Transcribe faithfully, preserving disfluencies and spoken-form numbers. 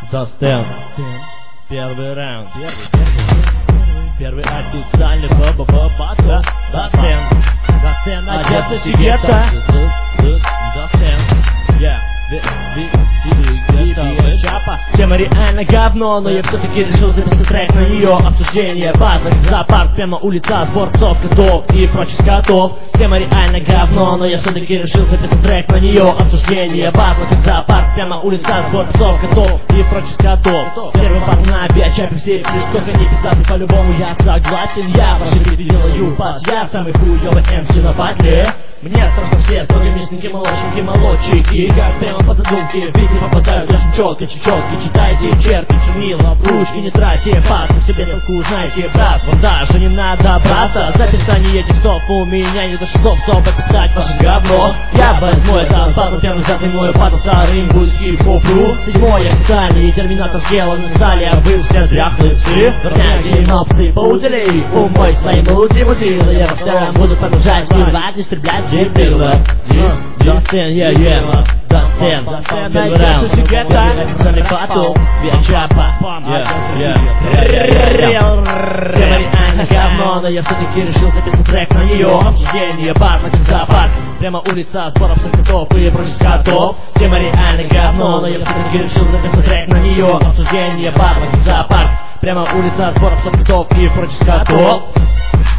Дастен. Первый раунд. Первый, первый, первый официальный БББ батл. Дастен. Дастен, Одесса, Сигета. Дастен. Я. Тема реально говно, но я все-таки решил записать трек на нее. Обсуждение базы, зоопарк, прямо улица, сбор псов, котов и прочих скотов. Тема реально говно, но я все-таки решил записать трек на нее. Обсуждение базы, зоопарк, прямо улица, сбор псов, котов и прочих скотов. Первый бат на биочапе, все лишь только не пиздаты, по-любому я согласен. Я ваши биты делаю пас, я самый хуёвый эм си на батле. Мне страшно все строгоместники, молодчики, молодчики. Как прямо по задумке, в бите попадают очень четко, чечетки. Читайте черти, чернила, в ручки не тратьте. Пасы в себе толку знаете, брат. Вам даже не надо браться. За описание этих слов у меня не до шагов, чтобы описать ваше говно. Я возьму это батл, первый взятый мой батл, вторым будет хип-хоп-ру. Седьмой официальный терминатор сделан из стали, а вы все дряхлые псы. Верняги, но псы поудели, умой свои мудры-мудрилы. Я повторяю, буду продолжать убивать, истреблять. Дастен, я я Дастен, первый раунд, официальный батл, биочапа. Тема реально говно, но я все-таки решил записать трек на нее. Обсуждение барна, как зоопарк, прямо улица, сборов котов и прочих скотов. Тема реально говно, но я все-таки решил записать трек на нее. Обсуждение барна, как зоопарк, прямо улица, сборов котов и прочих скотов.